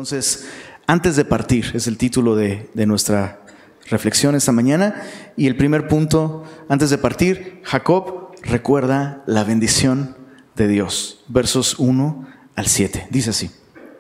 Entonces, antes de partir, es el título de nuestra reflexión esta mañana. Y el primer punto, antes de partir, Jacob recuerda la bendición de Dios. Versos 1 al 7. Dice así: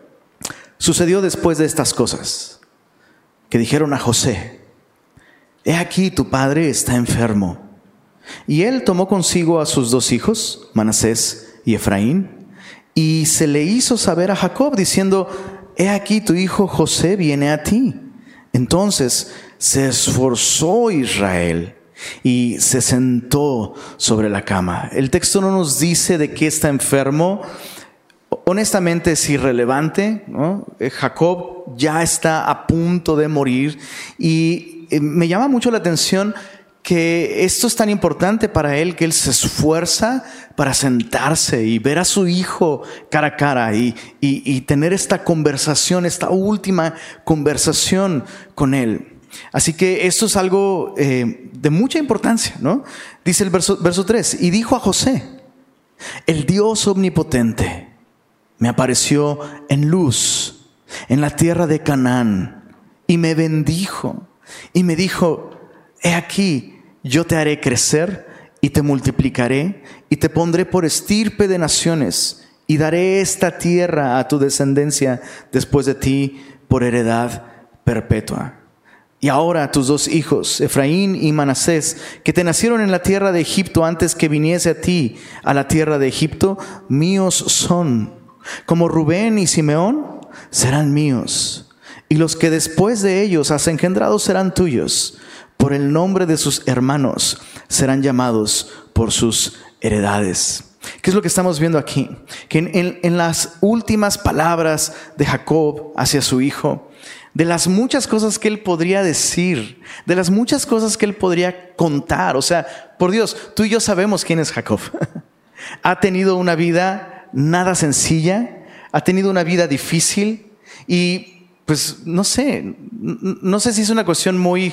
Sucedió después de estas cosas, que dijeron a José: He aquí tu padre está enfermo. Y él tomó consigo a sus 2 hijos, Manasés y Efraín, y se le hizo saber a Jacob, diciendo: He aquí tu hijo José viene a ti. Entonces se esforzó Israel y se sentó sobre la cama. El texto no nos dice de qué está enfermo. Honestamente es irrelevante, ¿no? Jacob ya está a punto de morir y me llama mucho la atención que esto es tan importante para él, que él se esfuerza para sentarse y ver a su hijo cara a cara y tener esta conversación, esta última conversación con él. Así que esto es algo de mucha importancia, ¿no? Dice el verso 3: Y dijo a José: El Dios omnipotente me apareció en luz en la tierra de Canaán y me bendijo y me dijo: He aquí, yo te haré crecer y te multiplicaré y te pondré por estirpe de naciones y daré esta tierra a tu descendencia después de ti por heredad perpetua. Y ahora tus 2 hijos, Efraín y Manasés, que te nacieron en la tierra de Egipto antes que viniese a ti a la tierra de Egipto, míos son. Como Rubén y Simeón serán míos. Y los que después de ellos has engendrado serán tuyos. Por el nombre de sus hermanos serán llamados por sus heredades. ¿Qué es lo que estamos viendo aquí? Que en las últimas palabras de Jacob hacia su hijo, de las muchas cosas que él podría decir, de las muchas cosas que él podría contar. O sea, por Dios, tú y yo sabemos quién es Jacob. Ha tenido una vida nada sencilla, ha tenido una vida difícil y pues no sé si es una cuestión muy...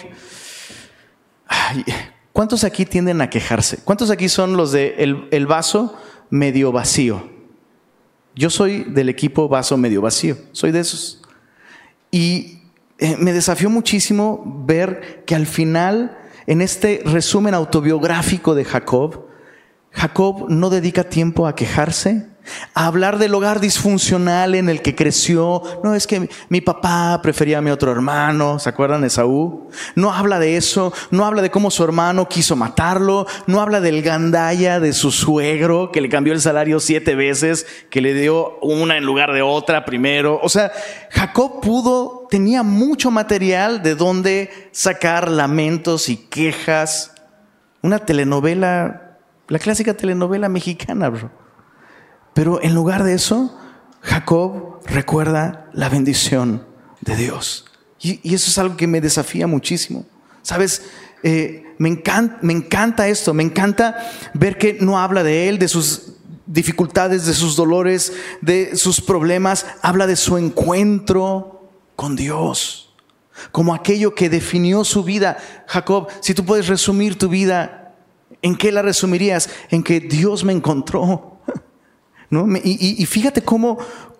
¿Cuántos aquí tienden a quejarse? ¿Cuántos aquí son los de el vaso medio vacío? Yo soy del equipo vaso medio vacío, soy de esos. Y me desafió muchísimo ver que al final, en este resumen autobiográfico de Jacob no dedica tiempo a quejarse, a hablar del hogar disfuncional en el que creció. No, es que mi papá prefería a mi otro hermano, ¿se acuerdan de Esaú? No habla de eso, no habla de cómo su hermano quiso matarlo, no habla del gandalla de su suegro que le cambió el salario 7 veces, que le dio una en lugar de otra primero. O sea, Jacob tenía mucho material de donde sacar lamentos y quejas. Una telenovela, la clásica telenovela mexicana, bro. Pero en lugar de eso, Jacob recuerda la bendición de Dios. Y eso es algo que me desafía muchísimo. ¿Sabes? Me encanta esto. Me encanta ver que no habla de él, de sus dificultades, de sus dolores, de sus problemas. Habla de su encuentro con Dios, como aquello que definió su vida. Jacob, si tú puedes resumir tu vida, ¿en qué la resumirías? En que Dios me encontró, ¿no? Y fíjate cómo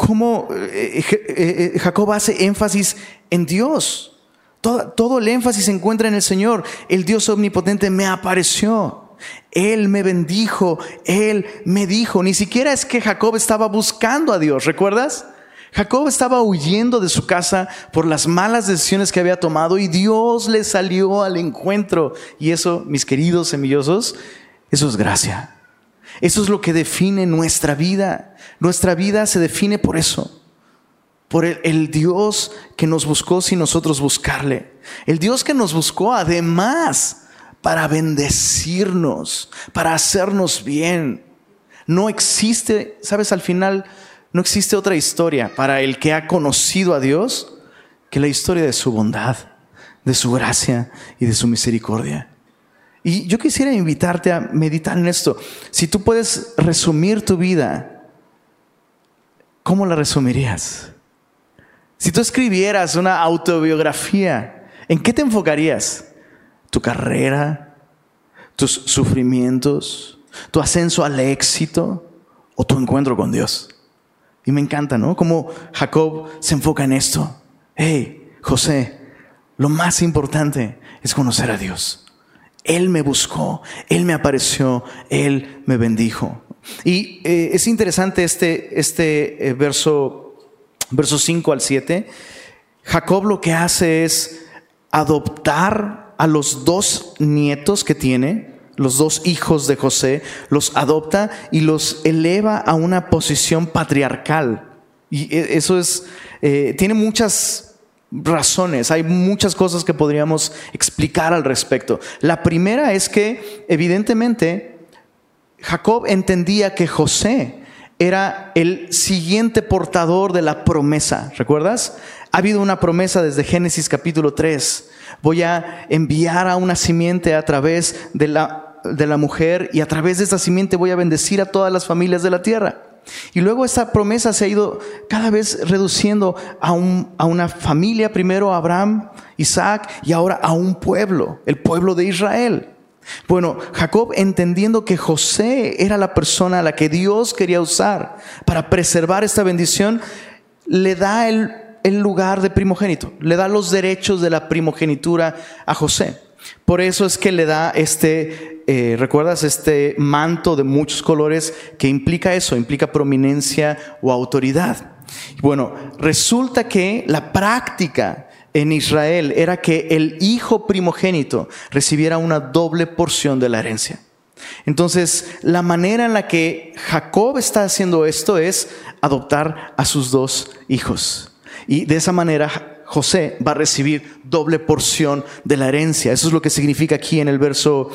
Jacob hace énfasis en Dios. Todo el énfasis se encuentra en el Señor. El Dios omnipotente me apareció, Él me bendijo, Él me dijo. Ni siquiera es que Jacob estaba buscando a Dios, ¿recuerdas? Jacob estaba huyendo de su casa por las malas decisiones que había tomado y Dios le salió al encuentro. Y eso, mis queridos semillosos, eso es gracia. Eso es lo que define nuestra vida. Nuestra vida se define por eso, por el Dios que nos buscó sin nosotros buscarle. El Dios que nos buscó además para bendecirnos, para hacernos bien. No existe, ¿sabes? Al final no existe otra historia para el que ha conocido a Dios que la historia de su bondad, de su gracia y de su misericordia. Y yo quisiera invitarte a meditar en esto. Si tú puedes resumir tu vida, ¿cómo la resumirías? Si tú escribieras una autobiografía, ¿en qué te enfocarías? ¿Tu carrera? ¿Tus sufrimientos? ¿Tu ascenso al éxito? ¿O tu encuentro con Dios? Y me encanta, ¿no? Cómo Jacob se enfoca en esto. Hey, José, lo más importante es conocer a Dios. Él me buscó, Él me apareció, Él me bendijo. Y es interesante este verso 5 al 7. Jacob lo que hace es adoptar a los 2 nietos que tiene, los 2 hijos de José, los adopta y los eleva a una posición patriarcal. Y eso tiene muchas razones, hay muchas cosas que podríamos explicar al respecto. La primera es que evidentemente Jacob entendía que José era el siguiente portador de la promesa. ¿Recuerdas? Ha habido una promesa desde Génesis capítulo 3. Voy a enviar a una simiente a través de la mujer, y a través de esta simiente voy a bendecir a todas las familias de la tierra. Y luego esta promesa se ha ido cada vez reduciendo a una familia, primero a Abraham, Isaac, y ahora a un pueblo, el pueblo de Israel. Bueno, Jacob, entendiendo que José era la persona a la que Dios quería usar para preservar esta bendición, le da el lugar de primogénito, le da los derechos de la primogenitura a José. Por eso es que le da ¿recuerdas? Este manto de muchos colores que implica eso, implica prominencia o autoridad. Bueno, resulta que la práctica en Israel era que el hijo primogénito recibiera una doble porción de la herencia. Entonces, la manera en la que Jacob está haciendo esto es adoptar a sus 2 hijos. Y de esa manera José va a recibir doble porción de la herencia. Eso es lo que significa aquí en el verso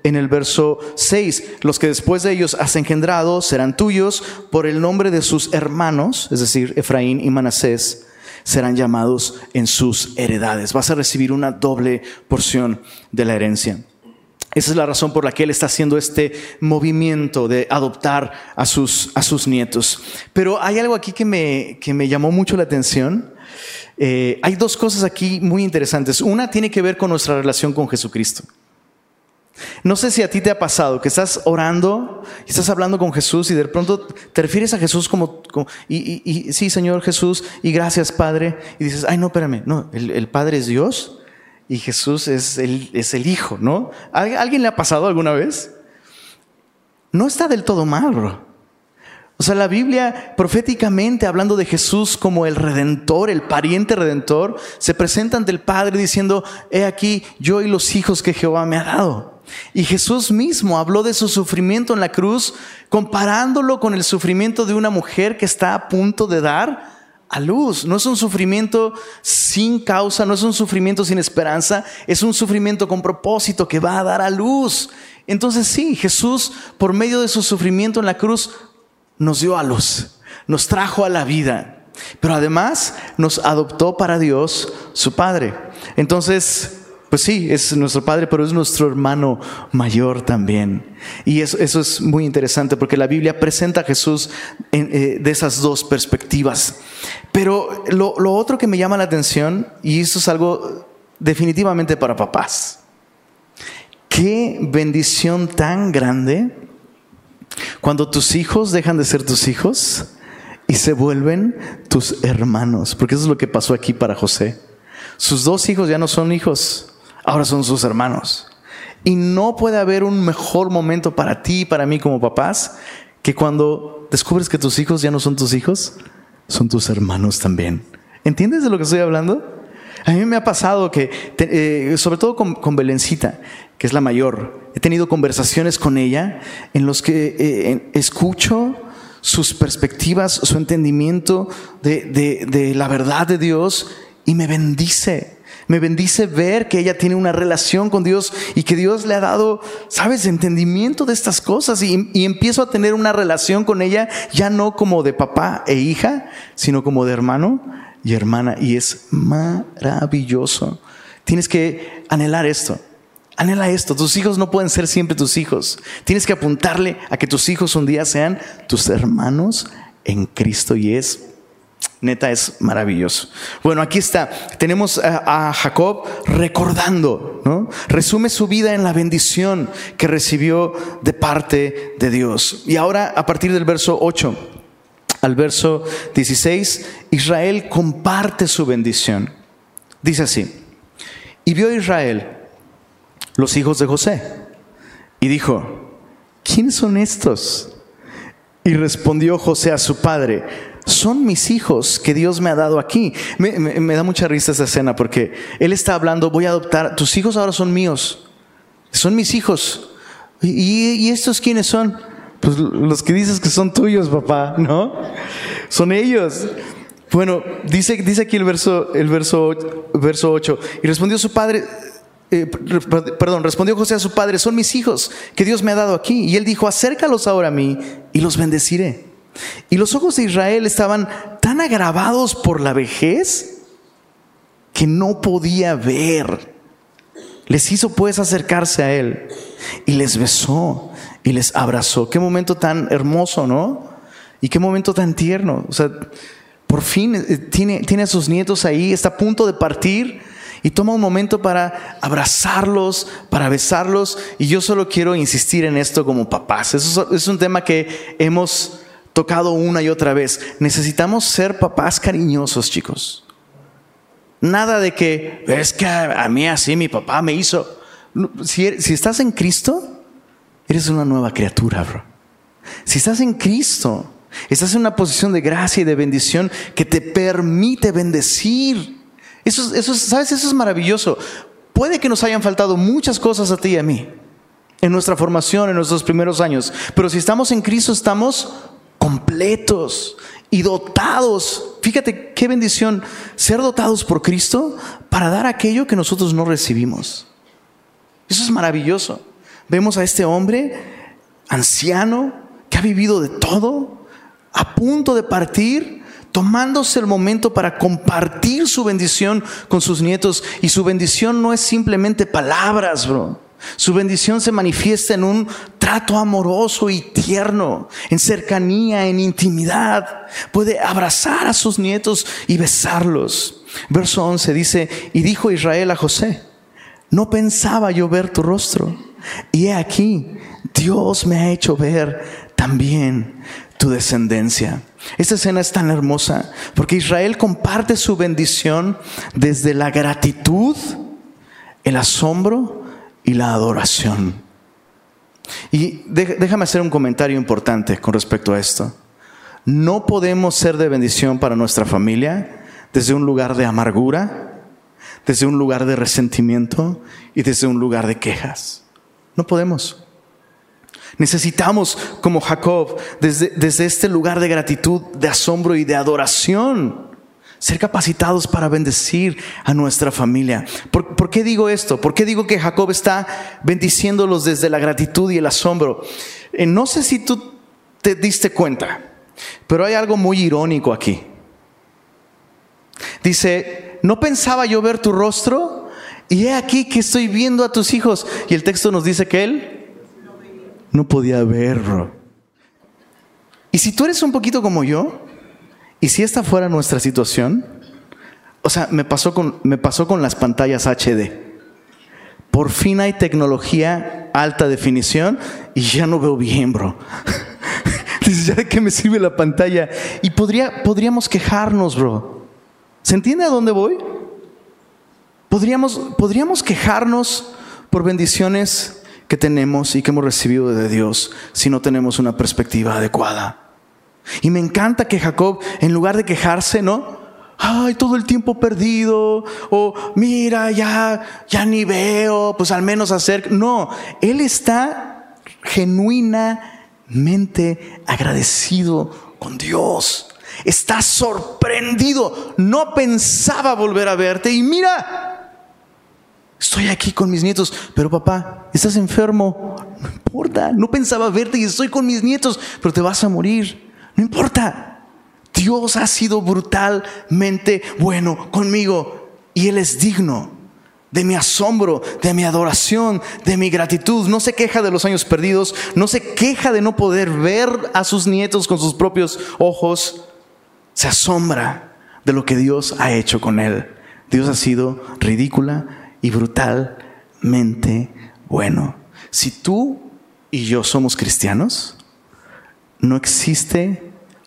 6. Los que después de ellos has engendrado serán tuyos, por el nombre de sus hermanos, es decir, Efraín y Manasés, serán llamados en sus heredades. Vas a recibir una doble porción de la herencia. Esa es la razón por la que él está haciendo este movimiento de adoptar a sus nietos. Pero hay algo aquí que me llamó mucho la atención. Hay 2 cosas aquí muy interesantes. Una tiene que ver con nuestra relación con Jesucristo. No sé si a ti te ha pasado que estás orando y estás hablando con Jesús y de pronto te refieres a Jesús como sí, Señor Jesús, y gracias Padre, y dices, ay no, espérame, no, el Padre es Dios y Jesús es el Hijo, ¿no? ¿A alguien le ha pasado alguna vez? No está del todo mal, bro. O sea, la Biblia proféticamente, hablando de Jesús como el Redentor, el pariente Redentor, se presenta ante el Padre diciendo, he aquí yo y los hijos que Jehová me ha dado. Y Jesús mismo habló de su sufrimiento en la cruz, comparándolo con el sufrimiento de una mujer que está a punto de dar a luz. No es un sufrimiento sin causa, no es un sufrimiento sin esperanza, es un sufrimiento con propósito que va a dar a luz. Entonces sí, Jesús, por medio de su sufrimiento en la cruz, nos dio a luz, nos trajo a la vida, pero además nos adoptó para Dios, su Padre. Entonces, pues sí, es nuestro Padre, pero es nuestro hermano mayor también. Y eso es muy interesante porque la Biblia presenta a Jesús de esas 2 perspectivas. Pero lo otro que me llama la atención, y esto es algo definitivamente para papás, qué bendición tan grande cuando tus hijos dejan de ser tus hijos y se vuelven tus hermanos. Porque eso es lo que pasó aquí para José. Sus 2 hijos ya no son hijos, ahora son sus hermanos. Y no puede haber un mejor momento para ti y para mí como papás que cuando descubres que tus hijos ya no son tus hijos, son tus hermanos también. ¿Entiendes de lo que estoy hablando? A mí me ha pasado que, sobre todo con Belencita, que es la mayor, he tenido conversaciones con ella en los que escucho sus perspectivas, su entendimiento de la verdad de Dios, y me bendice. Me bendice ver que ella tiene una relación con Dios y que Dios le ha dado, ¿sabes?, entendimiento de estas cosas. Y empiezo a tener una relación con ella, ya no como de papá e hija, sino como de hermano y hermana. Y es maravilloso. Tienes que anhelar esto. Anhela esto. Tus hijos no pueden ser siempre tus hijos. Tienes que apuntarle a que tus hijos un día sean tus hermanos en Cristo. Y neta, es maravilloso. Bueno, aquí está. Tenemos a Jacob recordando, ¿no? Resume su vida en la bendición que recibió de parte de Dios. Y ahora, a partir del verso 8, al verso 16, Israel comparte su bendición. Dice así: y vio Israel los hijos de José y dijo: ¿quiénes son estos? Y respondió José a su padre: son mis hijos que Dios me ha dado aquí. Me da mucha risa esta escena porque él está hablando: voy a adoptar, tus hijos ahora son míos, son mis hijos. ¿Y estos quiénes son? Pues los que dices que son tuyos, papá, ¿no? Son ellos. Bueno, dice aquí el verso 8. Y respondió su padre, respondió José a su padre: son mis hijos que Dios me ha dado aquí. Y él dijo: acércalos ahora a mí y los bendeciré. Y los ojos de Israel estaban tan agravados por la vejez que no podía ver. Les hizo pues acercarse a él y les besó y les abrazó. Qué momento tan hermoso, ¿no? Y qué momento tan tierno. O sea, por fin tiene a sus nietos ahí, está a punto de partir y toma un momento para abrazarlos, para besarlos. Y yo solo quiero insistir en esto como papás. Eso es un tema que hemos tocado una y otra vez. Necesitamos ser papás cariñosos, chicos. Nada de que es que a mí así mi papá me hizo. Si estás en Cristo, eres una nueva criatura, bro. Si estás en Cristo, estás en una posición de gracia y de bendición que te permite bendecir. ¿Sabes? Eso es maravilloso. Puede que nos hayan faltado muchas cosas a ti y a mí en nuestra formación, en nuestros primeros años, pero si estamos en Cristo, estamos completos y dotados. Fíjate qué bendición ser dotados por Cristo para dar aquello que nosotros no recibimos. Eso es maravilloso. Vemos a este hombre anciano que ha vivido de todo, a punto de partir, tomándose el momento para compartir su bendición con sus nietos. Y su bendición no es simplemente palabras, bro. Su bendición se manifiesta en un trato amoroso y tierno, en cercanía, en intimidad. Puede abrazar a sus nietos y besarlos. Verso 11 dice: y dijo Israel a José: no pensaba yo ver tu rostro, y he aquí, Dios me ha hecho ver también tu descendencia. Esta escena es tan hermosa porque Israel comparte su bendición desde la gratitud, el asombro y la adoración. Y déjame hacer un comentario importante con respecto a esto. No podemos ser de bendición para nuestra familia desde un lugar de amargura, desde un lugar de resentimiento y desde un lugar de quejas. No podemos. Necesitamos, como Jacob, desde este lugar de gratitud, de asombro y de adoración, ser capacitados para bendecir a nuestra familia. ¿Por qué digo esto? ¿Por qué digo que Jacob está bendiciéndolos desde la gratitud y el asombro? No sé si tú te diste cuenta, pero hay algo muy irónico aquí. Dice: no pensaba yo ver tu rostro, y he aquí que estoy viendo a tus hijos. Y el texto nos dice que él no podía verlo. Y si tú eres un poquito como yo, y si esta fuera nuestra situación, o sea, me pasó con las pantallas HD. Por fin hay tecnología alta definición y ya no veo bien, bro. Dices: ¿ya de qué me sirve la pantalla? Y podríamos quejarnos, bro. ¿Se entiende a dónde voy? Podríamos quejarnos por bendiciones que tenemos y que hemos recibido de Dios si no tenemos una perspectiva adecuada. Y me encanta que Jacob, en lugar de quejarse, ¿no? Ay, todo el tiempo perdido, o mira, ya ni veo, pues al menos hacer. No, él está genuinamente agradecido con Dios. Está sorprendido. No pensaba volver a verte y mira, estoy aquí con mis nietos. Pero papá, estás enfermo. No importa, no pensaba verte y estoy con mis nietos, pero te vas a morir. No importa. Dios ha sido brutalmente bueno conmigo y Él es digno de mi asombro, de mi adoración, de mi gratitud. No se queja de los años perdidos, no se queja de no poder ver a sus nietos con sus propios ojos. Se asombra de lo que Dios ha hecho con él. Dios ha sido ridícula y brutalmente bueno. Si tú y yo somos cristianos, no existe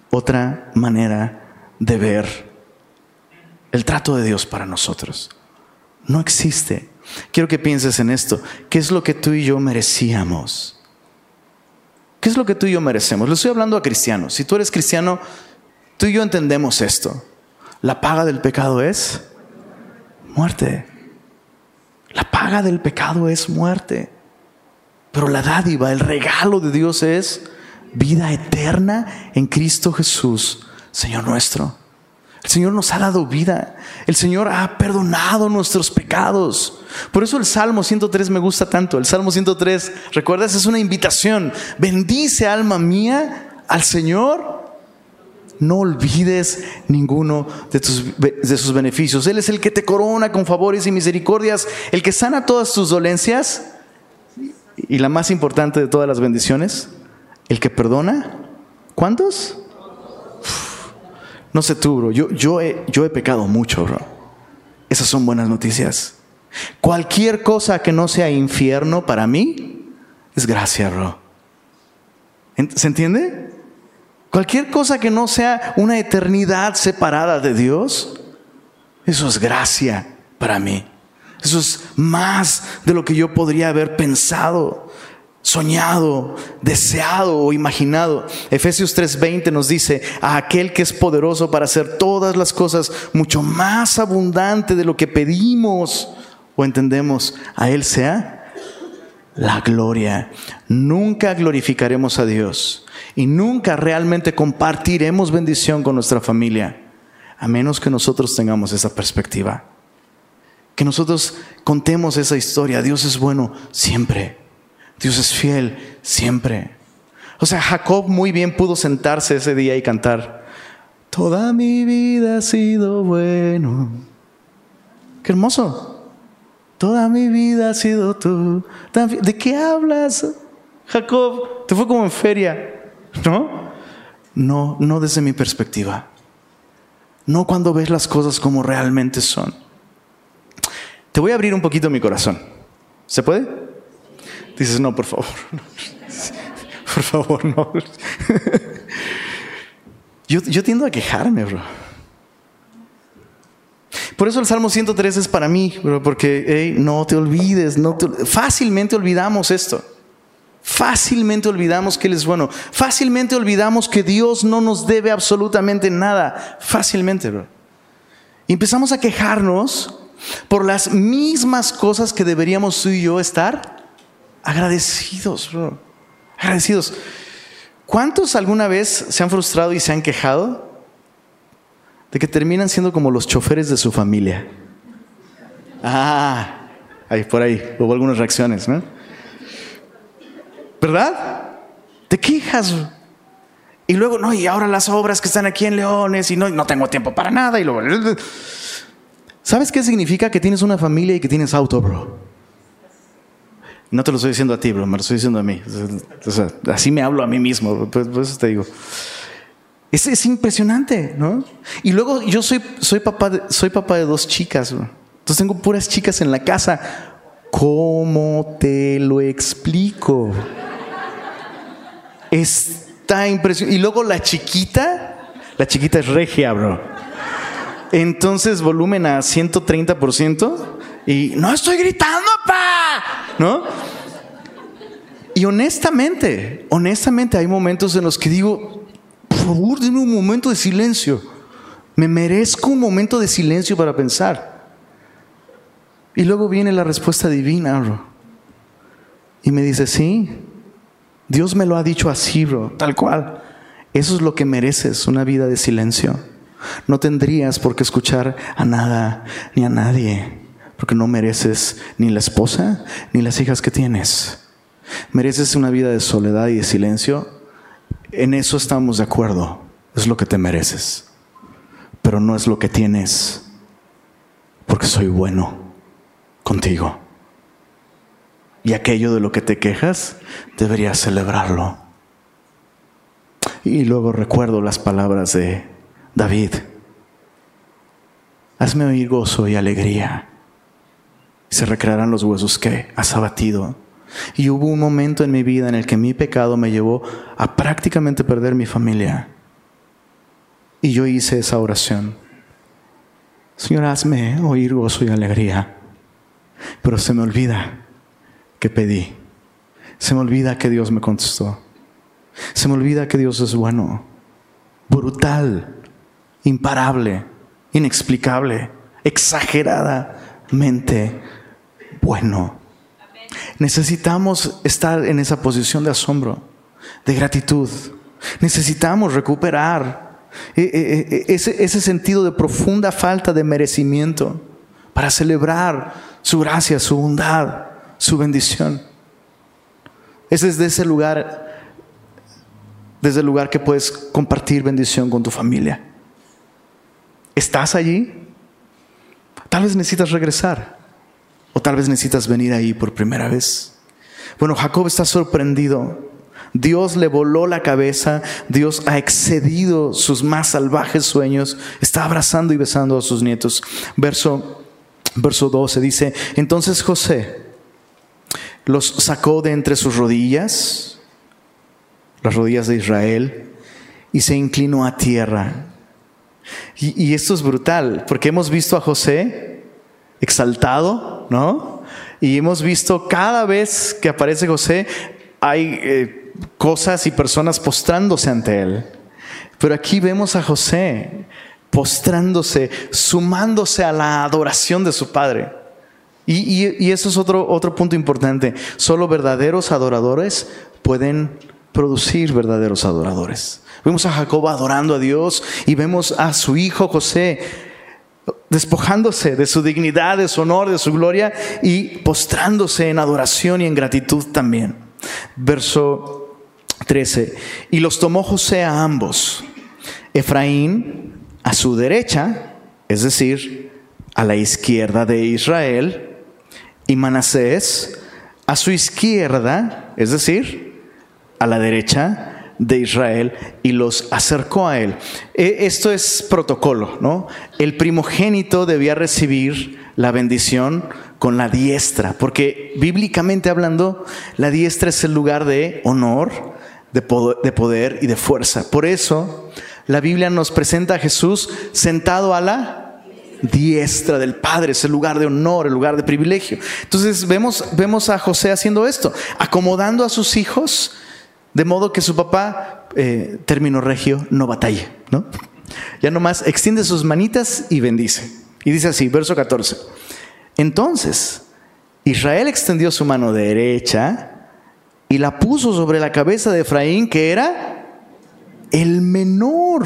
otra manera de ver el trato de Dios para nosotros. No existe. Quiero que pienses en esto. ¿Qué es lo que tú y yo merecíamos? ¿Qué es lo que tú y yo merecemos? Le estoy hablando a cristianos. Si tú eres cristiano, tú y yo entendemos esto. La paga del pecado es muerte. La paga del pecado es muerte. Pero la dádiva, el regalo de Dios es vida eterna en Cristo Jesús, Señor nuestro. El Señor nos ha dado vida. El Señor ha perdonado nuestros pecados. Por eso el Salmo 103 me gusta tanto. El Salmo 103, ¿recuerdas? Es una invitación. Bendice, alma mía, al Señor. No olvides ninguno de sus beneficios. Él es el que te corona con favores y misericordias, el que sana todas tus dolencias. Y la más importante de todas las bendiciones, el que perdona. ¿Cuántos? No sé tú, bro. Yo he pecado mucho, bro. Esas son buenas noticias. Cualquier cosa que no sea infierno para mí es gracia, bro. ¿Se entiende? Cualquier cosa que no sea una eternidad separada de Dios, eso es gracia para mí. Eso es más de lo que yo podría haber pensado, soñado, deseado o imaginado. Efesios 3:20 nos dice: a aquel que es poderoso para hacer todas las cosas mucho más abundante de lo que pedimos o entendemos, a Él sea la gloria. Nunca glorificaremos a Dios y nunca realmente compartiremos bendición con nuestra familia, a menos que nosotros tengamos esa perspectiva. Que nosotros contemos esa historia. Dios es bueno siempre. Dios es fiel siempre. O sea, Jacob muy bien pudo sentarse ese día y cantar: toda mi vida ha sido bueno. Qué hermoso. Toda mi vida ha sido tú. ¿De qué hablas, Jacob? Te fue como en feria, ¿no? No desde mi perspectiva. No cuando ves las cosas como realmente son. Te voy a abrir un poquito mi corazón. ¿Se puede? Dices: no, por favor. Por favor, no. Yo tiendo a quejarme, bro. Por eso el Salmo 103 es para mí, bro, porque no te olvides. Fácilmente olvidamos esto. Fácilmente olvidamos que Él es bueno. Fácilmente olvidamos que Dios no nos debe absolutamente nada. Fácilmente, bro. Y empezamos a quejarnos por las mismas cosas que deberíamos tú y yo estar agradecidos, bro. Agradecidos. ¿Cuántos alguna vez se han frustrado y se han quejado de que terminan siendo como los choferes de su familia? Ahí por ahí hubo algunas reacciones, ¿no? ¿Verdad? Te quejas. Y luego, no, y ahora las obras que están aquí en Leones, y no tengo tiempo para nada, y luego... ¿Sabes qué significa que tienes una familia y que tienes auto, bro? No te lo estoy diciendo a ti, bro, me lo estoy diciendo a mí. O sea, así me hablo a mí mismo, pues eso te digo. Es impresionante, ¿no? Y luego yo soy papá de 2 chicas, bro. Entonces tengo puras chicas en la casa. ¿Cómo te lo explico? Está impresionante. Y luego la chiquita es regia, bro. Entonces volumen a 130% y no estoy gritando, pa, ¿no? Y honestamente hay momentos en los que digo: por favor, denme un momento de silencio. Me merezco un momento de silencio para pensar. Y luego viene la respuesta divina, bro. Y me dice: sí, Dios me lo ha dicho así, bro, tal cual. Eso es lo que mereces, una vida de silencio. No tendrías por qué escuchar a nada ni a nadie, porque no mereces ni la esposa ni las hijas que tienes. Mereces una vida de soledad y de silencio. En eso estamos de acuerdo. Es lo que te mereces, pero no es lo que tienes, porque soy bueno contigo. Y aquello de lo que te quejas, deberías celebrarlo. Y luego recuerdo las palabras de David: hazme oír gozo y alegría, se recrearán los huesos que has abatido. Y hubo un momento en mi vida en el que mi pecado me llevó a prácticamente perder mi familia. y yo hice esa oración. Señor, hazme oír gozo y alegría. Pero se me olvida que pedí. Se me olvida que Dios me contestó. Se me olvida que Dios es bueno, brutal, imparable, inexplicable, exageradamente bueno. Necesitamos estar en esa posición de asombro, de gratitud. Necesitamos recuperar ese sentido de profunda falta de merecimiento para celebrar su gracia, su bondad, su bendición. Ese es desde el lugar que puedes compartir bendición con tu familia. ¿Estás allí? Tal vez necesitas regresar, o tal vez necesitas venir ahí por primera vez. Bueno, Jacob está sorprendido. Dios le voló la cabeza. Dios ha excedido sus más salvajes sueños. Está abrazando y besando a sus nietos. Verso 12 dice: entonces José los sacó de entre sus rodillas, las rodillas de Israel, y se inclinó a tierra. Y esto es brutal, porque hemos visto a José exaltado, ¿no? Y hemos visto cada vez que aparece José, hay cosas y personas postrándose ante él. Pero aquí vemos a José postrándose, sumándose a la adoración de su padre. Y eso es otro punto importante. Solo verdaderos adoradores pueden producir verdaderos adoradores. Vemos a Jacob adorando a Dios y vemos a su hijo José despojándose de su dignidad, de su honor, de su gloria y postrándose en adoración y en gratitud también. Verso 13: y los tomó José a ambos, Efraín a su derecha, es decir, a la izquierda de Israel, y Manasés a su izquierda, es decir, a la derecha de Israel, y los acercó a él. Esto es protocolo, ¿no? El primogénito debía recibir la bendición con la diestra, porque bíblicamente hablando, la diestra es el lugar de honor, de poder y de fuerza. Por eso la Biblia nos presenta a Jesús sentado a la diestra del Padre. Es el lugar de honor, el lugar de privilegio. Entonces vemos a José haciendo esto, acomodando a sus hijos, de modo que su papá, término regio, no batalle, ¿no? Ya nomás extiende sus manitas y bendice. Y dice así, verso 14: entonces Israel extendió su mano derecha y la puso sobre la cabeza de Efraín, que era el menor,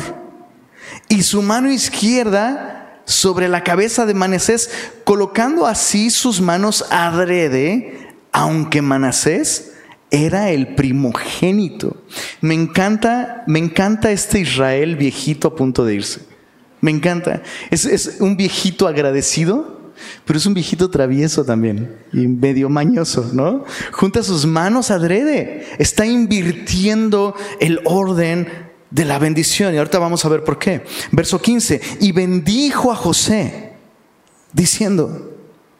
y su mano izquierda sobre la cabeza de Manasés, colocando así sus manos adrede, aunque Manasés era el primogénito. Me encanta este Israel viejito a punto de irse. Me encanta. Es un viejito agradecido, pero es un viejito travieso también y medio mañoso, ¿no? Junta sus manos adrede. Está invirtiendo el orden de la bendición. Y ahorita vamos a ver por qué. Verso 15: y bendijo a José, diciendo,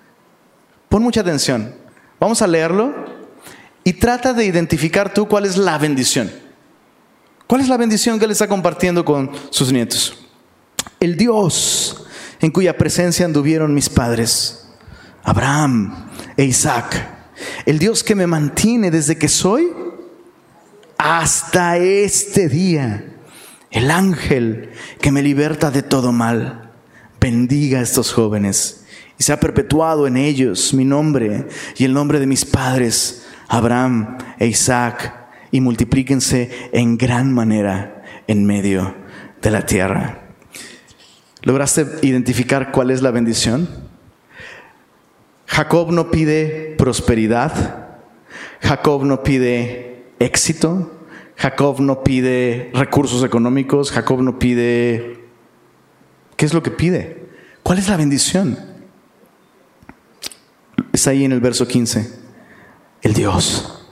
pon mucha atención. Vamos a leerlo. Y trata de identificar tú cuál es la bendición. ¿Cuál es la bendición que él está compartiendo con sus nietos? El Dios en cuya presencia anduvieron mis padres, Abraham e Isaac. El Dios que me mantiene desde que soy hasta este día. El ángel que me liberta de todo mal. Bendiga a estos jóvenes y sea perpetuado en ellos mi nombre y el nombre de mis padres, Abraham e Isaac, y multiplíquense en gran manera en medio de la tierra. ¿Lograste identificar cuál es la bendición? Jacob no pide prosperidad. Jacob no pide éxito. Jacob no pide recursos económicos. Jacob no pide... ¿Qué es lo que pide? ¿Cuál es la bendición? Está ahí en el verso 15. El Dios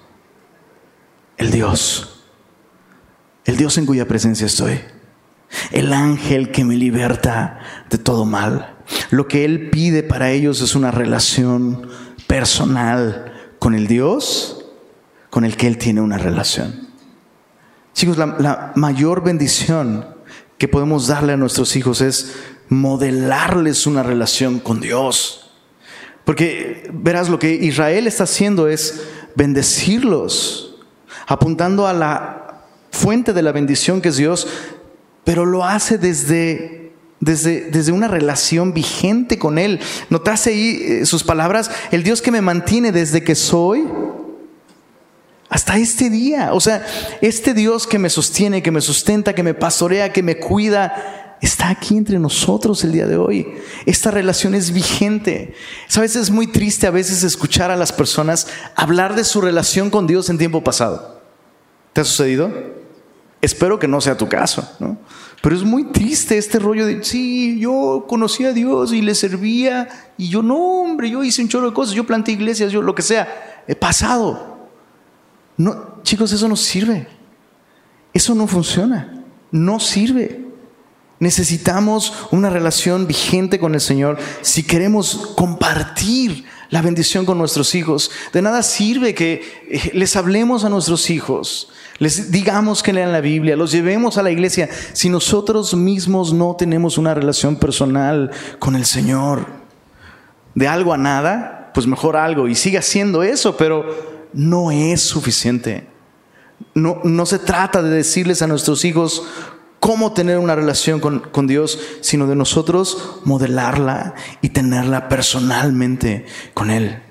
en cuya presencia estoy, el ángel que me liberta de todo mal. Lo que él pide para ellos es una relación personal con el Dios con el que él tiene una relación. Chicos, la mayor bendición que podemos darle a nuestros hijos es modelarles una relación con Dios. Porque verás, lo que Israel está haciendo es bendecirlos, apuntando a la fuente de la bendición que es Dios, pero lo hace desde una relación vigente con Él. ¿Notaste ahí sus palabras? El Dios que me mantiene desde que soy hasta este día. O sea, este Dios que me sostiene, que me sustenta, que me pastorea, que me cuida, está aquí entre nosotros el día de hoy. Esta relación es vigente. ¿Sabes? Es muy triste a veces escuchar a las personas hablar de su relación con Dios en tiempo pasado. ¿Te ha sucedido? Espero que no sea tu caso, ¿no? Pero es muy triste este rollo de, sí, yo conocí a Dios y le servía, y yo no, hombre, yo hice un chorro de cosas, yo planté iglesias, yo lo que sea, he pasado. No, chicos, eso no sirve. Eso no funciona. No sirve. Necesitamos una relación vigente con el Señor si queremos compartir la bendición con nuestros hijos. De nada sirve que les hablemos a nuestros hijos, les digamos que lean la Biblia, los llevemos a la iglesia, si nosotros mismos no tenemos una relación personal con el Señor. De algo a nada, pues mejor algo, y sigue haciendo eso, pero no es suficiente. No se trata de decirles a nuestros hijos cómo tener una relación con Dios, sino de nosotros modelarla y tenerla personalmente con Él.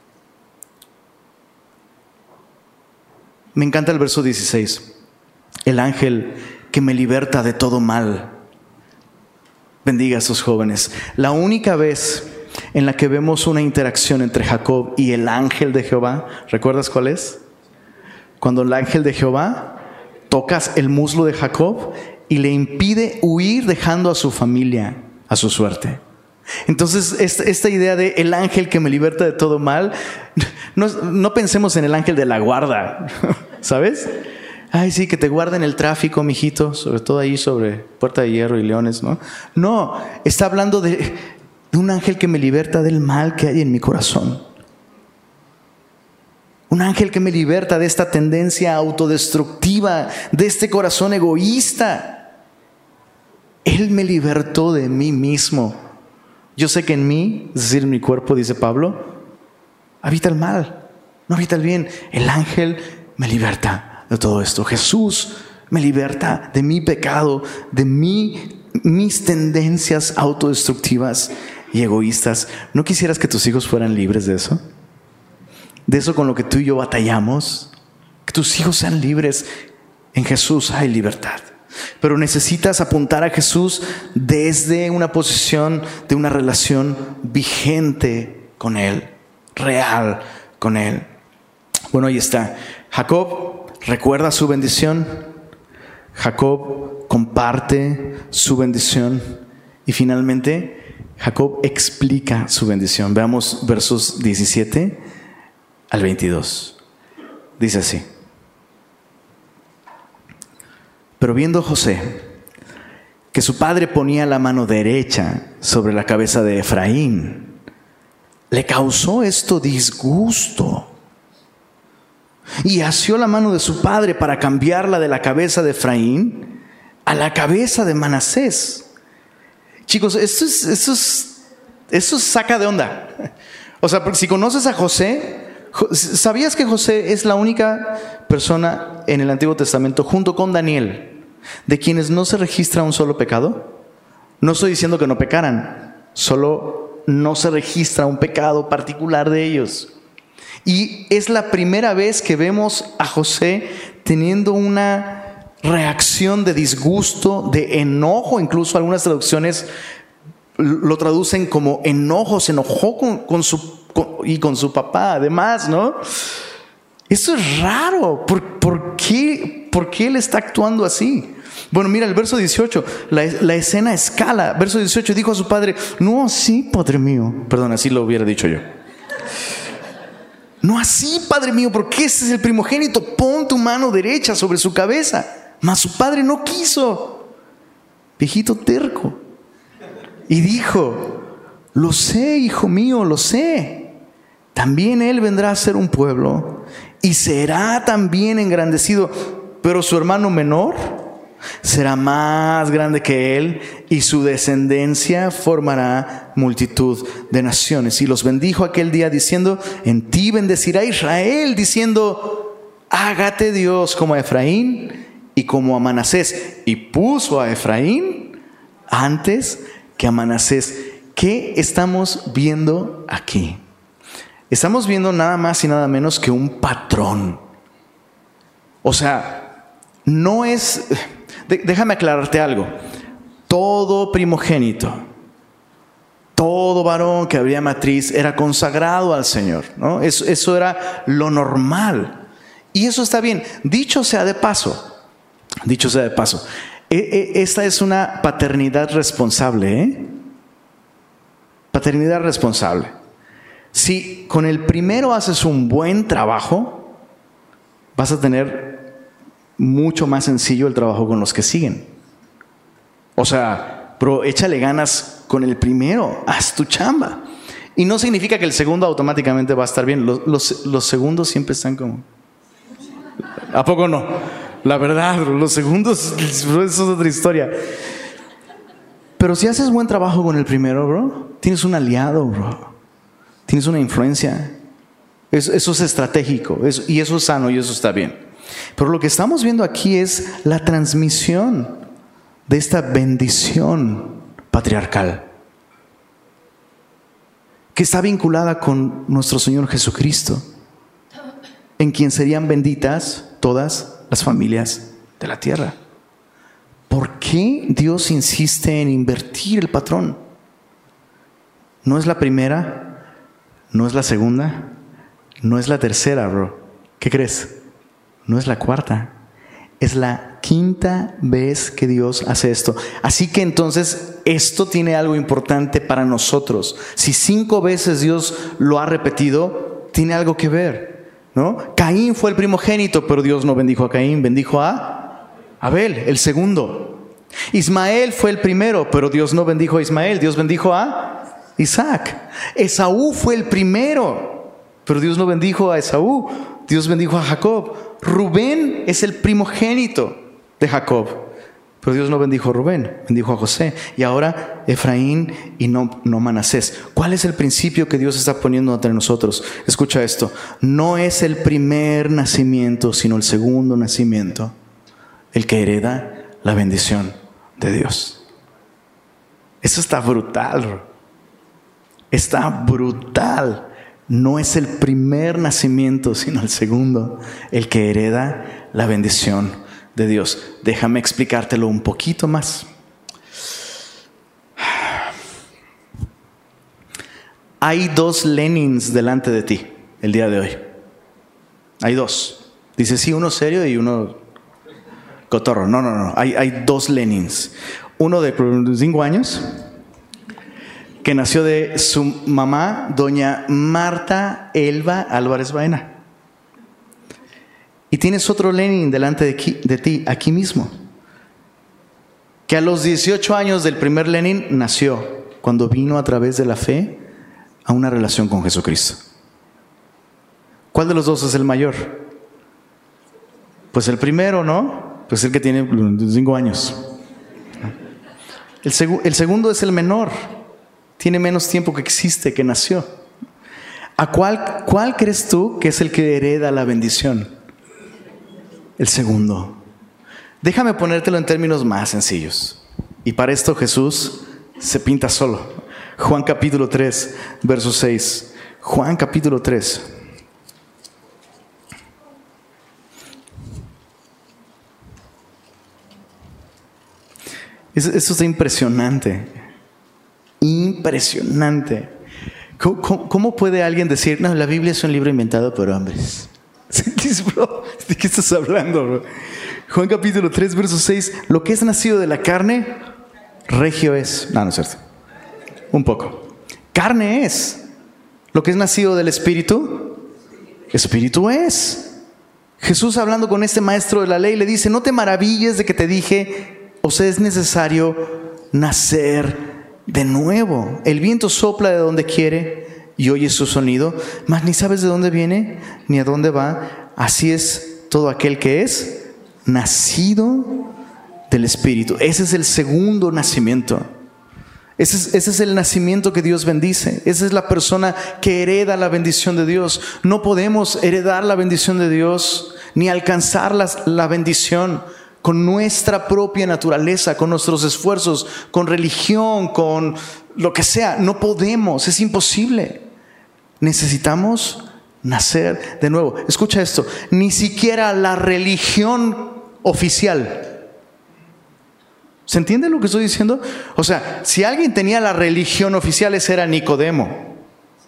Me encanta el verso 16. El ángel que me liberta de todo mal. Bendiga a estos jóvenes. La única vez en la que vemos una interacción entre Jacob y el ángel de Jehová, ¿recuerdas cuál es? Cuando el ángel de Jehová toca el muslo de Jacob y le impide huir, dejando a su familia a su suerte. Entonces esta idea de el ángel que me liberta de todo mal, no pensemos en el ángel de la guarda, ¿sabes? Ay, sí, que te guarda en el tráfico, mijito, sobre todo ahí sobre Puerta de Hierro y Leones, ¿no? No, está hablando de un ángel que me liberta del mal que hay en mi corazón. Un ángel que me liberta de esta tendencia autodestructiva, de este corazón egoísta. Él me libertó de mí mismo. Yo sé que en mí, es decir, en mi cuerpo, dice Pablo, habita el mal, no habita el bien. El ángel me liberta de todo esto. Jesús me liberta de mi pecado, de mis tendencias autodestructivas y egoístas. ¿No quisieras que tus hijos fueran libres de eso? De eso con lo que tú y yo batallamos. Que tus hijos sean libres. En Jesús hay libertad. Pero necesitas apuntar a Jesús desde una posición de una relación vigente con Él, real con Él. Bueno, ahí está. Jacob recuerda su bendición. Jacob comparte su bendición. Y finalmente, Jacob explica su bendición. Veamos versos 17 al 22. Dice así. Pero viendo José que su padre ponía la mano derecha sobre la cabeza de Efraín, le causó esto disgusto y asió la mano de su padre para cambiarla de la cabeza de Efraín a la cabeza de Manasés. Chicos, esto saca de onda. O sea, porque si conoces a José, ¿sabías que José es la única persona en el Antiguo Testamento, junto con Daniel, de quienes no se registra un solo pecado? No estoy diciendo que no pecaran, solo no se registra un pecado particular de ellos. Y es la primera vez que vemos a José teniendo una reacción de disgusto, de enojo. Incluso algunas traducciones lo traducen como enojo, se enojó con su papá, además, ¿no? Eso es raro. ¿Por qué él está actuando así? Bueno, mira el verso 18, la escena escala. Verso 18, dijo a su padre: no así, padre mío. Perdón, así lo hubiera dicho yo. No así, padre mío, porque este es el primogénito. Pon tu mano derecha sobre su cabeza. Mas su padre no quiso. Viejito terco. Y dijo: lo sé, hijo mío, lo sé. También él vendrá a ser un pueblo y será también engrandecido. Pero su hermano menor será más grande que él, y su descendencia formará multitud de naciones. Y los bendijo aquel día diciendo: en ti bendecirá Israel, diciendo: hágate Dios como a Efraín y como a Manasés. Y puso a Efraín antes que a Manasés. ¿Qué estamos viendo aquí? Estamos viendo nada más y nada menos que un patrón. O sea, no es... Déjame aclararte algo. Todo primogénito, todo varón que abría matriz era consagrado al Señor, ¿no? Eso era lo normal. Y eso está bien. Dicho sea de paso, esta es una paternidad responsable, ¿eh? Paternidad responsable. Si con el primero haces un buen trabajo, vas a tener mucho más sencillo el trabajo con los que siguen. O sea, bro, échale ganas con el primero, haz tu chamba. Y no significa que el segundo automáticamente va a estar bien. Los segundos siempre están como... ¿A poco no? La verdad, bro, los segundos, bro, eso es otra historia. Pero si haces buen trabajo con el primero, bro, tienes un aliado, bro. Tienes una influencia. Eso es estratégico, y eso es sano, y eso está bien. Pero lo que estamos viendo aquí es la transmisión de esta bendición patriarcal, que está vinculada con nuestro Señor Jesucristo, en quien serían benditas todas las familias de la tierra. ¿Por qué Dios insiste en invertir el patrón? No es la primera, no es la segunda, no es la tercera, bro. ¿Qué crees? No es la cuarta, es la quinta vez que Dios hace esto. Así que entonces esto tiene algo importante para nosotros. Si 5 veces Dios lo ha repetido, tiene algo que ver, ¿no? Caín fue el primogénito, pero Dios no bendijo a Caín, bendijo a Abel, el segundo. Ismael fue el primero, pero Dios no bendijo a Ismael, Dios bendijo a Isaac. Esaú fue el primero, pero Dios no bendijo a Esaú, Dios bendijo a Jacob. Rubén es el primogénito de Jacob, pero Dios no bendijo a Rubén, bendijo a José. Y ahora Efraín y no Manasés. ¿Cuál es el principio que Dios está poniendo entre nosotros? Escucha esto: no es el primer nacimiento, sino el segundo nacimiento el que hereda la bendición de Dios. Eso está brutal, bro. Está brutal. No es el primer nacimiento, sino el segundo, el que hereda la bendición de Dios. Déjame explicártelo un poquito más. Hay 2 Lenins delante de ti el día de hoy. Hay 2. Dice sí, uno serio y uno cotorro. No. Hay 2 Lenins. Uno de 5 años, que nació de su mamá, doña Marta Elba Álvarez Baena. Y tienes otro Lenin delante de ti, aquí mismo, que a los 18 años del primer Lenin nació, cuando vino a través de la fe a una relación con Jesucristo. ¿Cuál de los 2 es el mayor? Pues el primero, ¿no? Pues el que tiene 5 años. El segundo es el menor. Tiene menos tiempo que existe, que nació. ¿A cuál crees tú que es el que hereda la bendición? El segundo. Déjame ponértelo en términos más sencillos. Y para esto Jesús se pinta solo. Juan capítulo 3, verso 6. Juan capítulo 3. Esto está impresionante. Impresionante. ¿Cómo puede alguien decir, no, la Biblia es un libro inventado por hombres? Bro, ¿de qué estás hablando, bro? Juan capítulo 3, verso 6. Lo que es nacido de la carne, regio es. No es cierto. Un poco. Carne es. Lo que es nacido del Espíritu, Espíritu es. Jesús, hablando con este maestro de la ley, le dice: no te maravilles de que te dije, o sea, es necesario nacer de nuevo. El viento sopla de donde quiere y oyes su sonido, mas ni sabes de dónde viene ni a dónde va. Así es todo aquel que es nacido del Espíritu. Ese es el segundo nacimiento. Ese es el nacimiento que Dios bendice. Esa es la persona que hereda la bendición de Dios. No podemos heredar la bendición de Dios ni alcanzar la bendición con nuestra propia naturaleza, con nuestros esfuerzos, con religión, con lo que sea. No podemos, es imposible. Necesitamos nacer de nuevo. Escucha esto, ni siquiera la religión oficial. ¿Se entiende lo que estoy diciendo? O sea, si alguien tenía la religión oficial, ese era Nicodemo.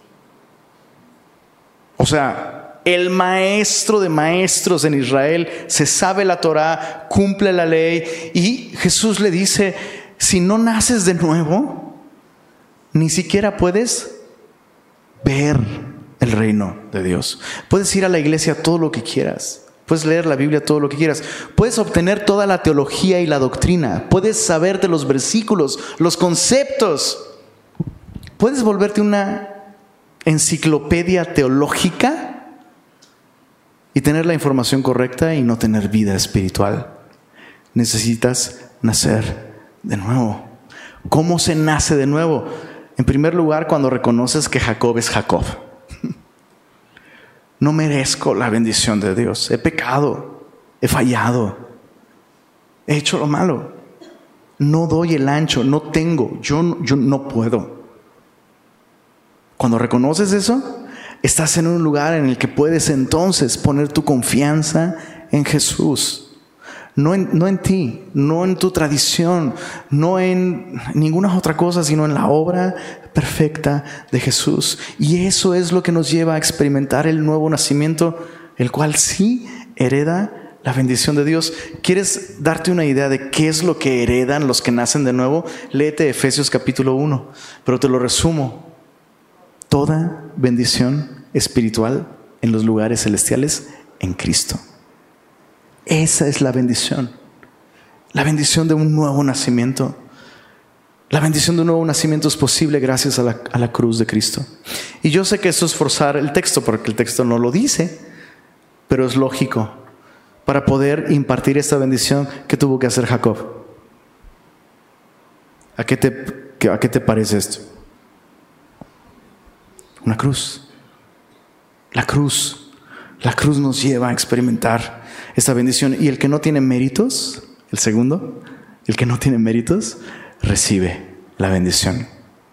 O sea, el maestro de maestros en Israel, se sabe la Torá, cumple la ley, y Jesús le dice, si no naces de nuevo, ni siquiera puedes ver el reino de Dios. Puedes ir a la iglesia todo lo que quieras. Puedes leer la Biblia todo lo que quieras. Puedes obtener toda la teología y la doctrina. Puedes saberte los versículos, los conceptos. Puedes volverte una enciclopedia teológica y tener la información correcta y no tener vida espiritual. Necesitas nacer de nuevo. ¿Cómo se nace de nuevo? En primer lugar, cuando reconoces que Jacob es Jacob. No merezco la bendición de Dios. He pecado, he fallado, he hecho lo malo. No doy el ancho, no tengo, yo no puedo. Cuando reconoces eso, estás en un lugar en el que puedes entonces poner tu confianza en Jesús. No en ti, no en tu tradición, no en ninguna otra cosa, sino en la obra perfecta de Jesús. Y eso es lo que nos lleva a experimentar el nuevo nacimiento, el cual sí hereda la bendición de Dios. ¿Quieres darte una idea de qué es lo que heredan los que nacen de nuevo? Léete Efesios capítulo 1, pero te lo resumo. Toda bendición espiritual en los lugares celestiales en Cristo. Esa es la bendición de un nuevo nacimiento. La bendición de un nuevo nacimiento es posible gracias a la cruz de Cristo. Y yo sé que esto es forzar el texto, porque el texto no lo dice, pero es lógico. Para poder impartir esta bendición, ¿qué tuvo que hacer Jacob? ¿A qué te parece esto? Una cruz. La cruz nos lleva a experimentar esta bendición. Y el que no tiene méritos, el segundo, el que no tiene méritos, recibe la bendición.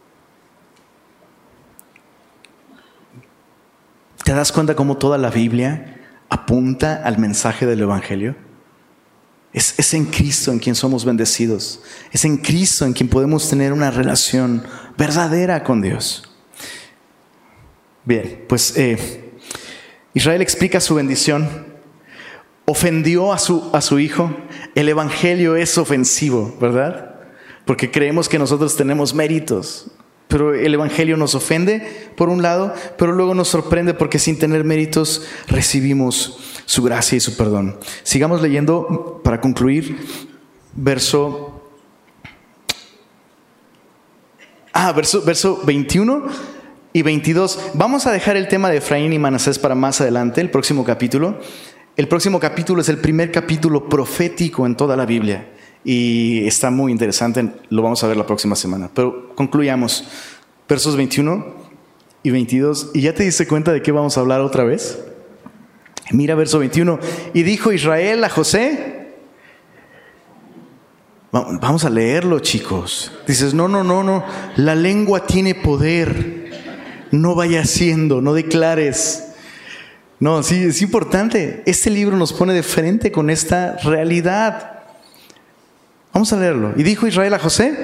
¿Te das cuenta cómo toda la Biblia apunta al mensaje del Evangelio? Es en Cristo en quien somos bendecidos. Es en Cristo en quien podemos tener una relación verdadera con Dios. Bien, pues Israel explica su bendición. Ofendió a su hijo. El evangelio es ofensivo, ¿verdad? Porque creemos que nosotros tenemos méritos. Pero el evangelio nos ofende por un lado, pero luego nos sorprende porque sin tener méritos recibimos su gracia y su perdón. Sigamos leyendo para concluir. Verso 21 y 22. Vamos a dejar el tema de Efraín y Manasés para más adelante, el próximo capítulo. El próximo capítulo es el primer capítulo profético en toda la Biblia y está muy interesante, lo vamos a ver la próxima semana. Pero concluyamos, versos 21 y 22. ¿Y ya te diste cuenta de qué vamos a hablar otra vez? Mira verso 21. Y dijo Israel a José. Vamos a leerlo, chicos. Dices, no, la lengua tiene poder. No vayas haciendo, no declares. No, sí, es importante. Este libro nos pone de frente con esta realidad. Vamos a leerlo. Y dijo Israel a José: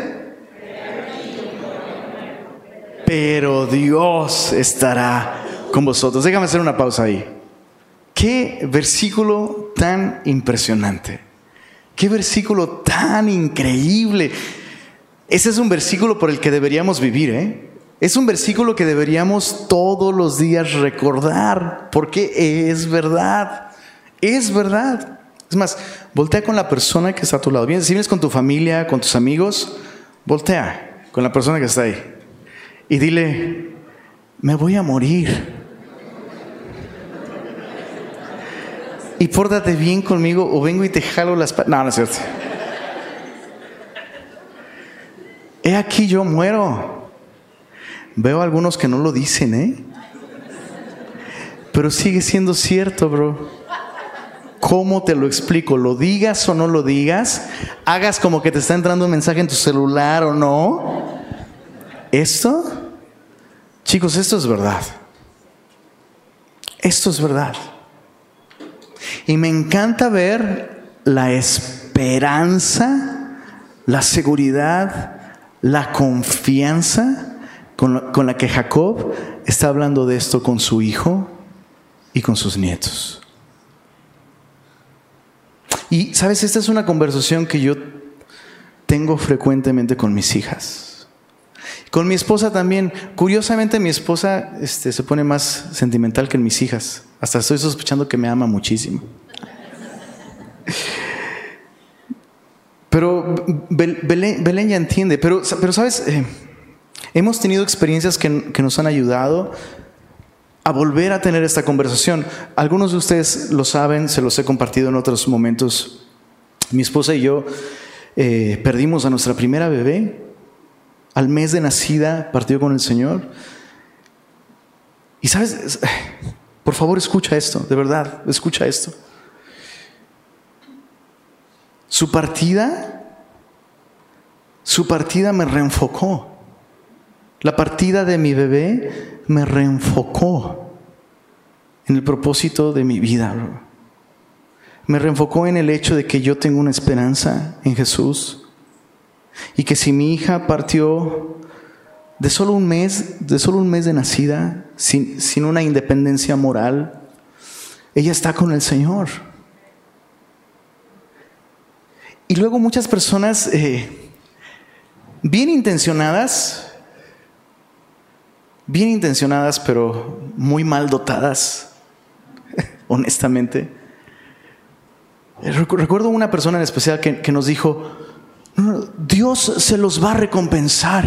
pero Dios estará con vosotros. Déjame hacer una pausa ahí. Qué versículo tan impresionante. Qué versículo tan increíble. Ese es un versículo por el que deberíamos vivir, ¿eh? Es un versículo que deberíamos todos los días recordar, porque es verdad. Es verdad. Es más, voltea con la persona que está a tu lado. Si vienes con tu familia, con tus amigos, voltea con la persona que está ahí y dile: me voy a morir. Y pórtate bien conmigo o vengo y te jalo las patas. No, no es cierto. he aquí yo muero. Veo a algunos que no lo dicen, pero sigue siendo cierto, bro. ¿Cómo te lo explico? ¿Lo digas o no lo digas? ¿Hagas como que te está entrando un mensaje en tu celular o no? Esto, chicos, esto es verdad. Esto es verdad. Y me encanta ver la esperanza, la seguridad, la confianza con la que Jacob está hablando de esto con su hijo y con sus nietos. Y, ¿sabes? Esta es una conversación que yo tengo frecuentemente con mis hijas. Con mi esposa también. Curiosamente, mi esposa se pone más sentimental que mis hijas. Hasta estoy sospechando que me ama muchísimo. Pero Belén ya entiende. Pero ¿sabes? Hemos tenido experiencias que nos han ayudado a volver a tener esta conversación. Algunos de ustedes lo saben, se los he compartido en otros momentos. Mi esposa y yo perdimos a nuestra primera bebé. Al mes de nacida partió con el Señor. Y sabes, por favor escucha esto, de verdad, escucha esto. Su partida me reenfocó. La partida de mi bebé me reenfocó en el propósito de mi vida, bro. Me reenfocó en el hecho de que yo tengo una esperanza en Jesús. Y que si mi hija partió de solo un mes de nacida, sin una independencia moral, ella está con el Señor. Y luego muchas personas bien intencionadas, pero muy mal dotadas, honestamente. Recuerdo una persona en especial que nos dijo: Dios se los va a recompensar,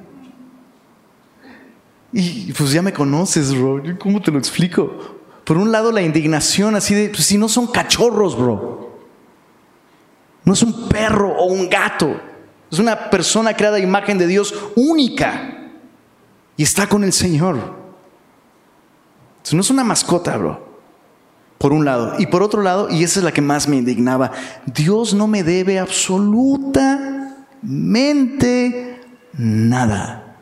Y pues ya me conoces, bro. ¿Cómo te lo explico? Por un lado, la indignación así de, pues si no son cachorros, bro. No es un perro o un gato. Es una persona creada a imagen de Dios única. Y está con el Señor. Entonces, no es una mascota, bro. Por un lado. Y por otro lado, y esa es la que más me indignaba, Dios no me debe absolutamente nada.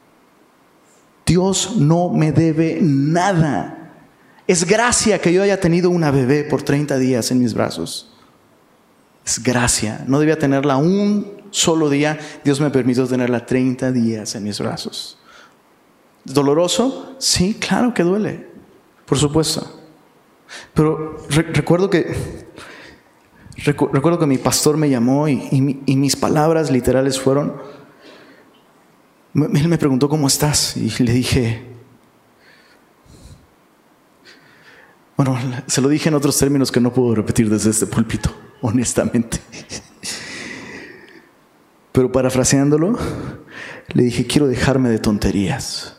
Dios no me debe nada. Es gracia que yo haya tenido una bebé por 30 días en mis brazos. Es gracia. No debía tenerla un solo día. Dios me permitió tenerla 30 días en mis brazos. ¿Doloroso? Sí, claro que duele. Por supuesto. Pero recuerdo que mi pastor me llamó y mis palabras literales fueron, él me preguntó ¿cómo estás? Y le dije, bueno, se lo dije en otros términos que no puedo repetir desde este púlpito, honestamente. Pero parafraseándolo, le dije, quiero dejarme de tonterías.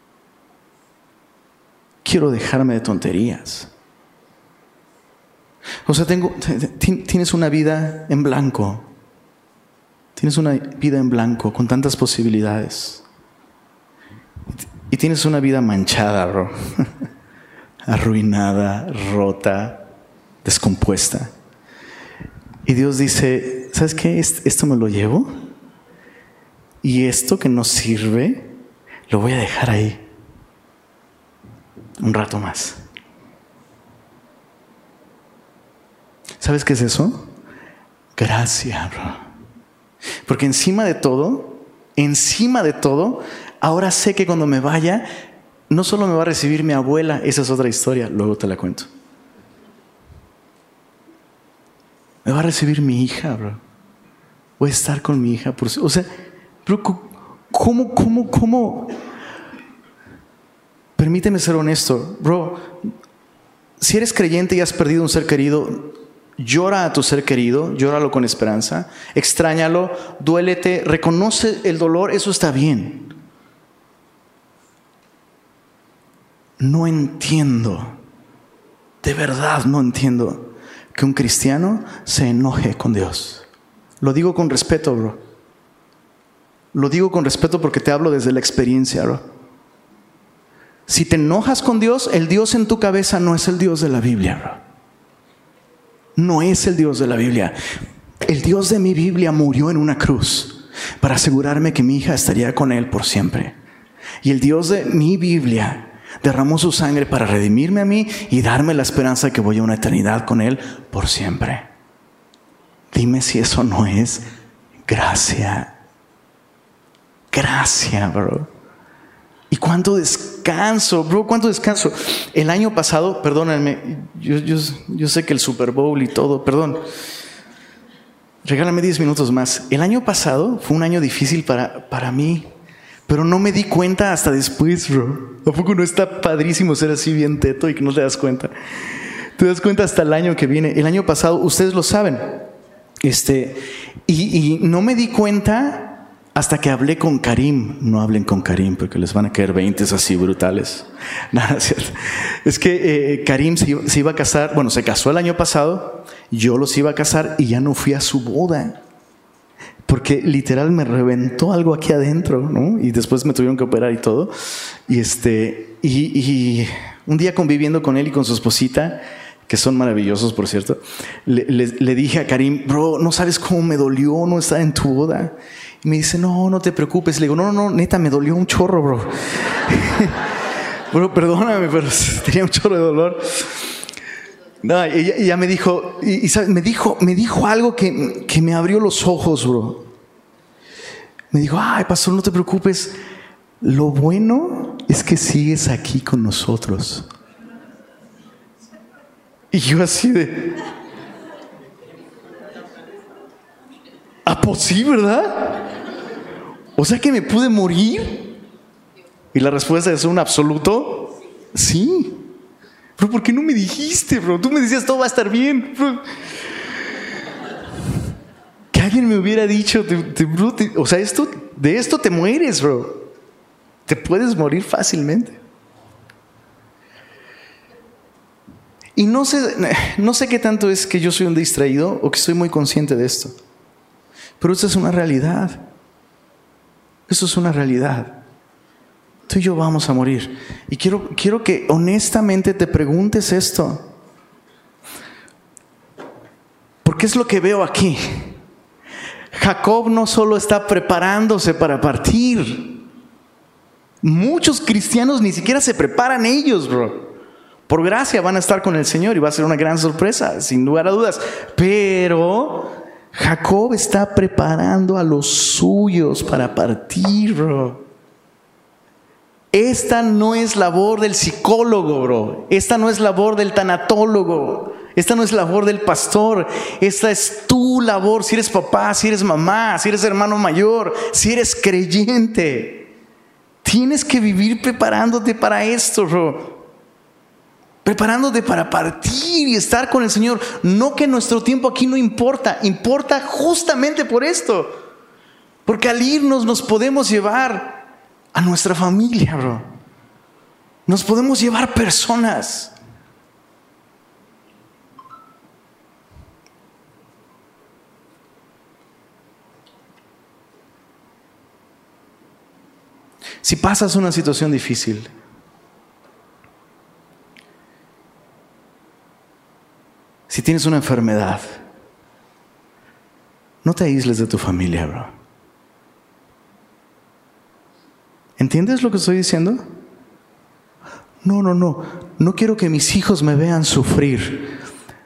Quiero dejarme de tonterías. O sea, tienes una vida en blanco. Tienes una vida en blanco con tantas posibilidades. Y tienes una vida manchada, bro. Arruinada, rota, descompuesta. Y Dios dice, ¿sabes qué? Esto me lo llevo. Y esto que no sirve, lo voy a dejar ahí. Un rato más. ¿Sabes qué es eso? Gracia, bro. Porque encima de todo, ahora sé que cuando me vaya, no solo me va a recibir mi abuela, esa es otra historia, luego te la cuento. Me va a recibir mi hija, bro. Voy a estar con mi hija. O sea, bro, ¿cómo? Permíteme ser honesto, bro. Si eres creyente y has perdido un ser querido, llora a tu ser querido, llóralo con esperanza, extrañalo, duélete, reconoce el dolor, eso está bien. No entiendo, de verdad no entiendo que un cristiano se enoje con Dios. Lo digo con respeto, bro. Lo digo con respeto porque te hablo desde la experiencia, bro. Si te enojas con Dios, el Dios en tu cabeza no es el Dios de la Biblia, bro. No es el Dios de la Biblia. El Dios de mi Biblia murió en una cruz para asegurarme que mi hija estaría con Él por siempre. Y el Dios de mi Biblia derramó su sangre para redimirme a mí y darme la esperanza de que voy a una eternidad con Él por siempre. Dime si eso no es gracia. Gracia, bro. Y cuánto descanso, bro, cuánto descanso. El año pasado, perdónenme, yo sé que el Super Bowl y todo, perdón. Regálame 10 minutos más. El año pasado fue un año difícil para mí, pero no me di cuenta hasta después, bro. ¿A poco no está padrísimo ser así bien teto y que no te das cuenta? Te das cuenta hasta el año que viene. El año pasado, ustedes lo saben, y no me di cuenta hasta que hablé con Karim. No hablen con Karim porque les van a caer 20 así brutales. Nada, es cierto. Es que Karim se iba a casar. Bueno, se casó el año pasado. Yo los iba a casar y ya no fui a su boda. Porque literal me reventó algo aquí adentro, ¿no? Y después me tuvieron que operar y todo. Y un día conviviendo con él y con su esposita, que son maravillosos, por cierto, le dije a Karim, bro, no sabes cómo me dolió no estar en tu boda. Y me dice, no te preocupes. Le digo, no, neta, me dolió un chorro, bro. Bro, perdóname, pero tenía un chorro de dolor. No, ella me dijo, y ¿sabes? me dijo algo que me abrió los ojos, bro. Me dijo, ay, pastor, no te preocupes. Lo bueno es que sigues aquí con nosotros. Y yo así de... pues sí, ¿verdad? O sea que me pude morir. Y la respuesta es un absoluto sí. Pero ¿por qué no me dijiste, bro? Tú me decías todo va a estar bien, bro. Que alguien me hubiera dicho, bro, o sea, de esto te mueres, bro. Te puedes morir fácilmente. Y no sé qué tanto es que yo soy un distraído o que estoy muy consciente de esto. Pero eso es una realidad. Eso es una realidad. Tú y yo vamos a morir. Y quiero que honestamente te preguntes esto. Porque es lo que veo aquí. Jacob no solo está preparándose para partir. Muchos cristianos ni siquiera se preparan ellos, bro. Por gracia van a estar con el Señor y va a ser una gran sorpresa, sin lugar a dudas. Pero Jacob está preparando a los suyos para partir, bro. Esta no es labor del psicólogo, bro. Esta no es labor del tanatólogo. Esta no es labor del pastor. Esta es tu labor. Si eres papá, si eres mamá, si eres hermano mayor, si eres creyente. Tienes que vivir preparándote para esto, bro. Preparándote para partir y estar con el Señor. No que nuestro tiempo aquí no importa. Importa justamente por esto. Porque al irnos nos podemos llevar a nuestra familia, bro. Nos podemos llevar personas. Si pasas una situación difícil, si tienes una enfermedad, no te aísles de tu familia, bro. ¿Entiendes lo que estoy diciendo? No quiero que mis hijos me vean sufrir.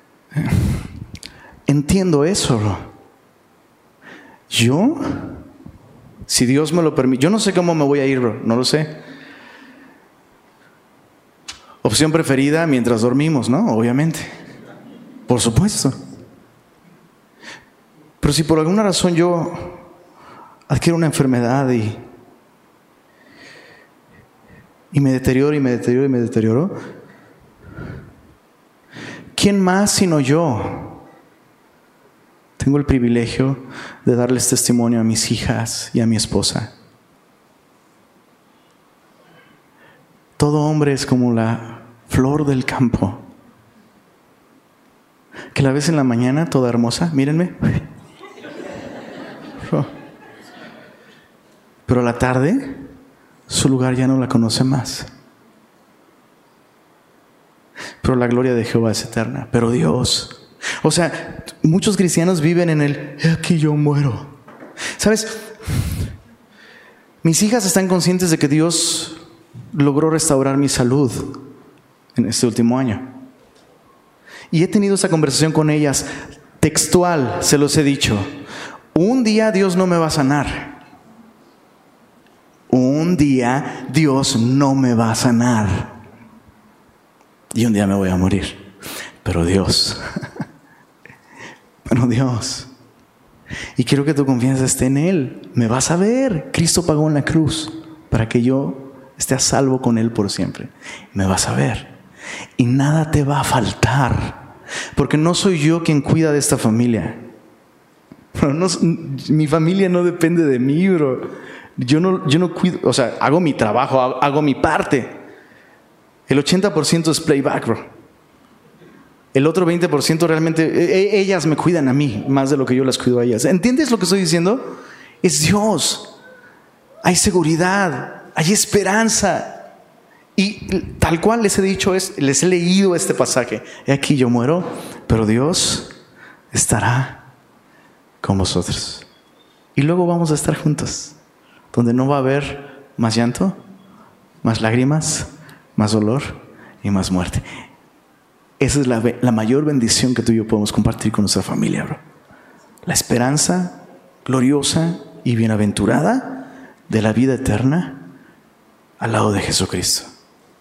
Entiendo eso, bro. Yo, si Dios me lo permite, yo no sé cómo me voy a ir, bro, no lo sé. Opción preferida mientras dormimos, ¿no? Obviamente. Por supuesto. Pero si por alguna razón yo adquiero una enfermedad y me deterioro, ¿quién más sino yo tengo el privilegio de darles testimonio a mis hijas y a mi esposa? Todo hombre es como la flor del campo, que la ves en la mañana toda hermosa. Mírenme. Pero a la tarde, su lugar ya no la conoce más. Pero la gloria de Jehová es eterna. Pero Dios, o sea, muchos cristianos viven en el "he aquí yo muero". ¿Sabes? Mis hijas están conscientes de que Dios logró restaurar mi salud en este último año. Y he tenido esa conversación con ellas, textual, se los he dicho. Un día Dios no me va a sanar. Un día Dios no me va a sanar. Y un día me voy a morir. Pero Dios, y quiero que tu confianza esté en Él. Me vas a ver. Cristo pagó en la cruz para que yo esté a salvo con Él por siempre. Me vas a ver. Y nada te va a faltar. Porque no soy yo quien cuida de esta familia. Mi familia no depende de mí, bro. Yo no cuido, o sea, hago mi trabajo, hago mi parte. El 80% es playback, bro. El otro 20% realmente, ellas me cuidan a mí más de lo que yo las cuido a ellas. ¿Entiendes lo que estoy diciendo? Es Dios. Hay seguridad, hay esperanza. Y tal cual les he dicho, les he leído este pasaje. He aquí yo muero, pero Dios estará con vosotros. Y luego vamos a estar juntos, donde no va a haber más llanto, más lágrimas, más dolor y más muerte. Esa es la mayor bendición que tú y yo podemos compartir con nuestra familia, bro. La esperanza gloriosa y bienaventurada de la vida eterna al lado de Jesucristo.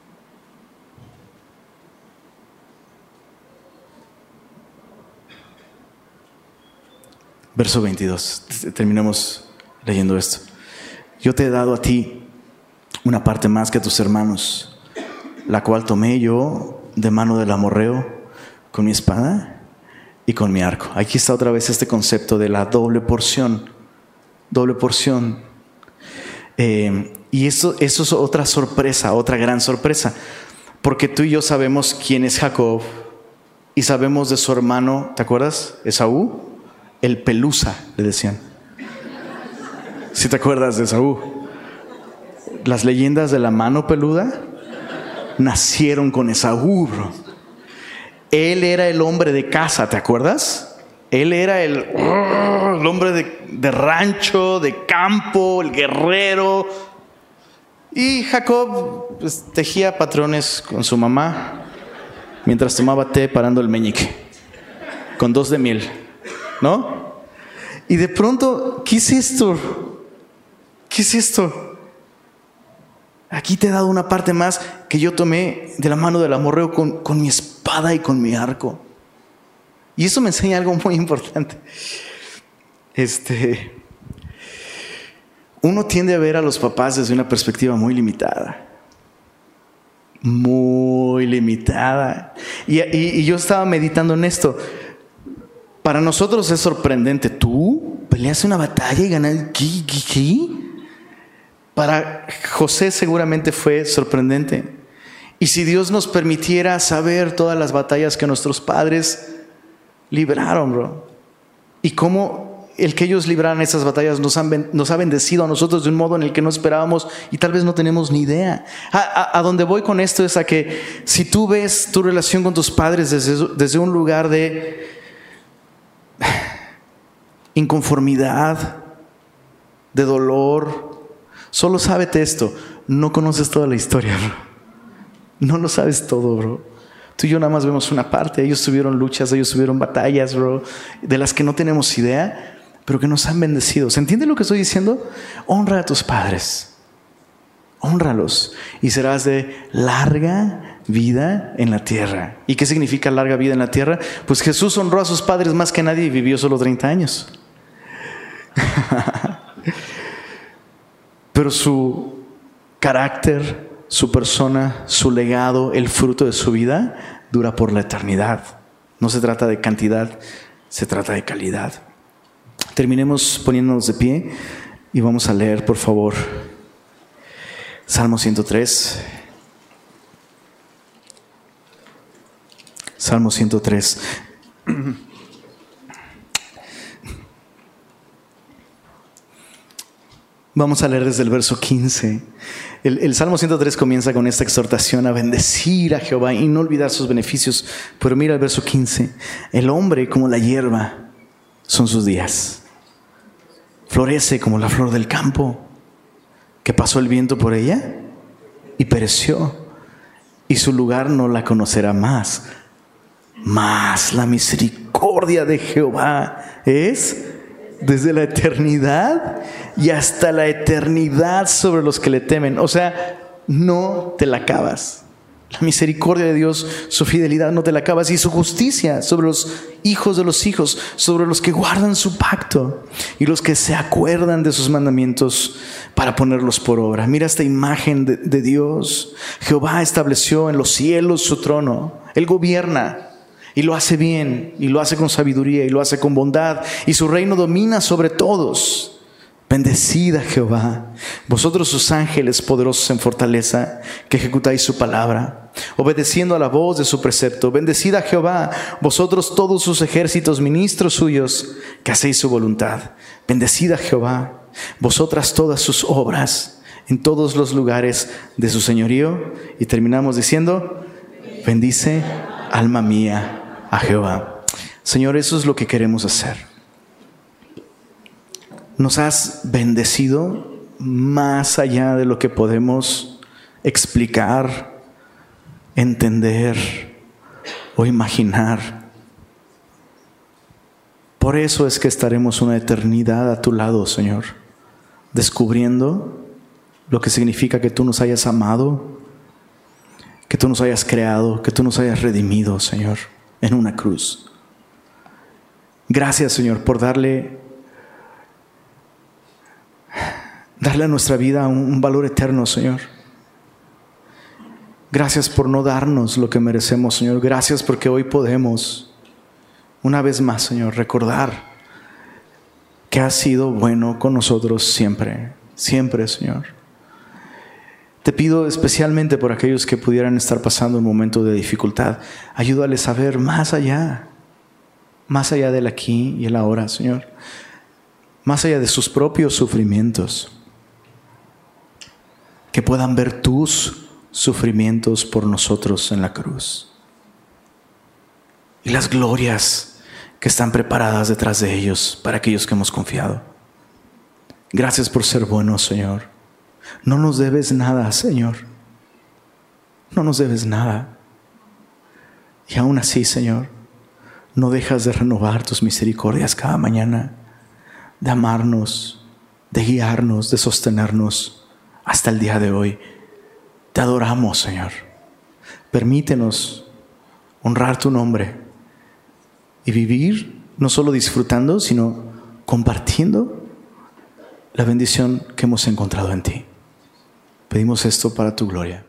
Verso 22. Terminamos leyendo esto. Yo te he dado a ti una parte más que a tus hermanos, la cual tomé yo de mano del amorreo con mi espada y con mi arco. Aquí está otra vez este concepto de la doble porción. Doble porción. Y eso es otra sorpresa, otra gran sorpresa. Porque tú y yo sabemos quién es Jacob y sabemos de su hermano, ¿te acuerdas? Esaú, el pelusa, le decían. ¿Sí te acuerdas de Esaú? Las leyendas de la mano peluda nacieron con Esaú, bro. Él era el hombre de casa, ¿te acuerdas? Él era el hombre de rancho, de campo, el guerrero. Y Jacob pues, tejía patrones con su mamá mientras tomaba té parando el meñique con 2 de miel, ¿no? Y de pronto, ¿qué es esto? ¿Qué es esto? Aquí te he dado una parte más que yo tomé de la mano del amorreo con mi espada y con mi arco. Y eso me enseña algo muy importante. Uno tiende a ver a los papás desde una perspectiva muy limitada. Muy limitada. Y yo estaba meditando en esto. Para nosotros es sorprendente. ¿Tú peleaste una batalla y ganaste? ¿Qué? Para José seguramente fue sorprendente. Y si Dios nos permitiera saber todas las batallas que nuestros padres libraron, bro. Y cómo el que ellos libraran esas batallas nos ha bendecido a nosotros de un modo en el que no esperábamos y tal vez no tenemos ni idea. A donde voy con esto es a que si tú ves tu relación con tus padres desde un lugar de inconformidad, de dolor, solo sábete esto: no conoces toda la historia, bro. No lo sabes todo, bro. Tú y yo nada más vemos una parte. Ellos tuvieron luchas, ellos tuvieron batallas, bro, de las que no tenemos idea, pero que nos han bendecido. ¿Se entiende lo que estoy diciendo? Honra a tus padres. Hónralos y serás de larga vida en la tierra. ¿Y qué significa larga vida en la tierra? Pues Jesús honró a sus padres más que nadie y vivió solo 30 años. Pero su carácter, su persona, su legado, el fruto de su vida dura por la eternidad. No se trata de cantidad, se trata de calidad. Terminemos poniéndonos de pie y vamos a leer, por favor, Salmo 103. Salmo 103. Vamos a leer desde el verso 15. El Salmo 103 comienza con esta exhortación a bendecir a Jehová y no olvidar sus beneficios. Pero mira el verso 15. El hombre como la hierba son sus días. Florece como la flor del campo, que pasó el viento por ella y pereció, y su lugar no la conocerá más. Mas la misericordia de Jehová es desde la eternidad y hasta la eternidad sobre los que le temen. O sea, no te la acabas. La misericordia de Dios, su fidelidad no te la acabas, y su justicia sobre los hijos de los hijos, sobre los que guardan su pacto y los que se acuerdan de sus mandamientos para ponerlos por obra. Mira esta imagen de Dios. Jehová estableció en los cielos su trono. Él gobierna y lo hace bien, y lo hace con sabiduría, y lo hace con bondad, y su reino domina sobre todos. Bendecid a Jehová, vosotros sus ángeles poderosos en fortaleza, que ejecutáis su palabra, obedeciendo a la voz de su precepto. Bendecid a Jehová, vosotros todos sus ejércitos, ministros suyos, que hacéis su voluntad. Bendecid a Jehová, vosotras todas sus obras, en todos los lugares de su señorío. Y terminamos diciendo: bendice, alma mía, a Jehová. Señor, eso es lo que queremos hacer. Nos has bendecido más allá de lo que podemos explicar, entender o imaginar. Por eso es que estaremos una eternidad a tu lado, Señor, descubriendo lo que significa que tú nos hayas amado, que tú nos hayas creado, que tú nos hayas redimido, Señor, en una cruz. Gracias, Señor, por darle a nuestra vida un valor eterno, Señor. Gracias por no darnos lo que merecemos, Señor. Gracias porque hoy podemos, una vez más, Señor, recordar que has sido bueno con nosotros siempre, siempre, Señor. Te pido especialmente por aquellos que pudieran estar pasando un momento de dificultad. Ayúdales a ver más allá del aquí y el ahora, Señor. Más allá de sus propios sufrimientos. Que puedan ver tus sufrimientos por nosotros en la cruz. Y las glorias que están preparadas detrás de ellos para aquellos que hemos confiado. Gracias por ser bueno, Señor. No nos debes nada, Señor. No nos debes nada. Y aún así, Señor, no dejas de renovar tus misericordias cada mañana, de amarnos, de guiarnos, de sostenernos hasta el día de hoy. Te adoramos, Señor. Permítenos honrar tu nombre y vivir no solo disfrutando, sino compartiendo la bendición que hemos encontrado en ti. Pedimos esto para tu gloria.